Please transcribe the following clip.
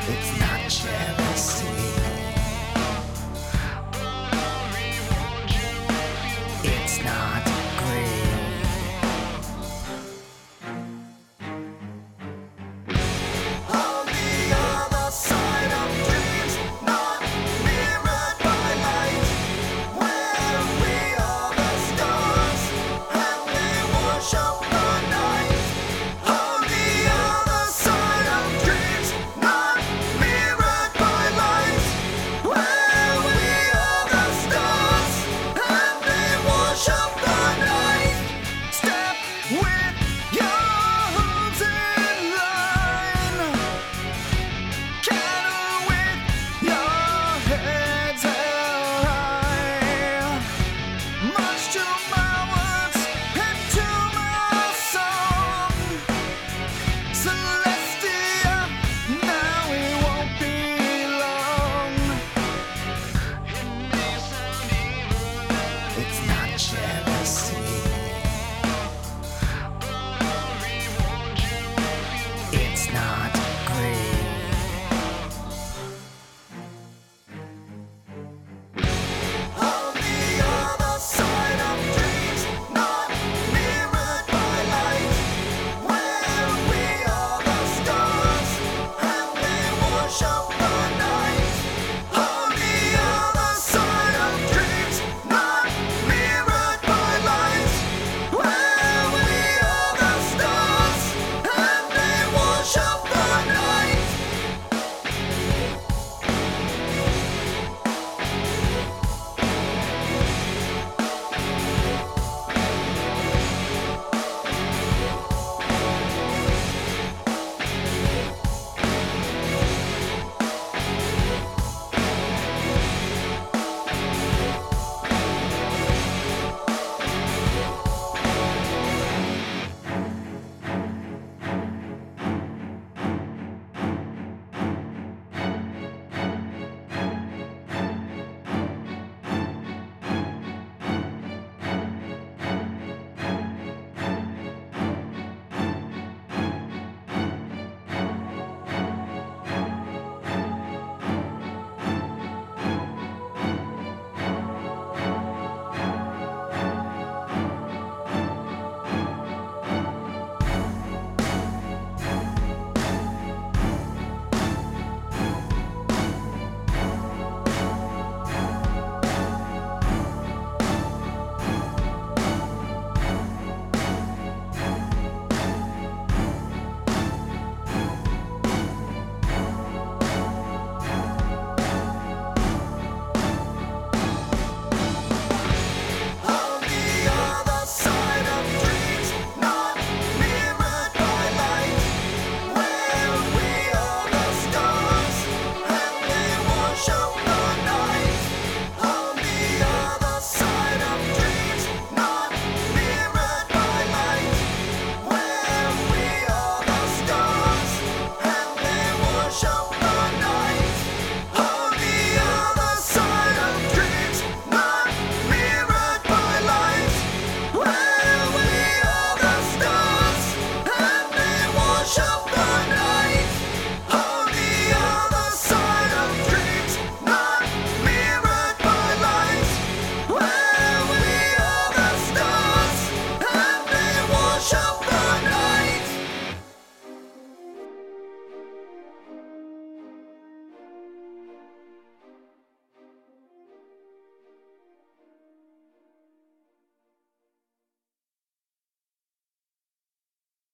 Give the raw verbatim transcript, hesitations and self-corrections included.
It's not jealousy. It's not greed. On the other side of dreams, not mirrored by light, where we are the stars and they worship the night. On the other side of dreams, not mirrored by light, where we are the stars and they worship the night. Step with your hooves in line, cattle with your heads held high. Much to my words and to my song, Celestia, now it won't be long. It's not jealousy. It's not greed. On the other side of dreams, not mirrored by light, where we are the stars and they worship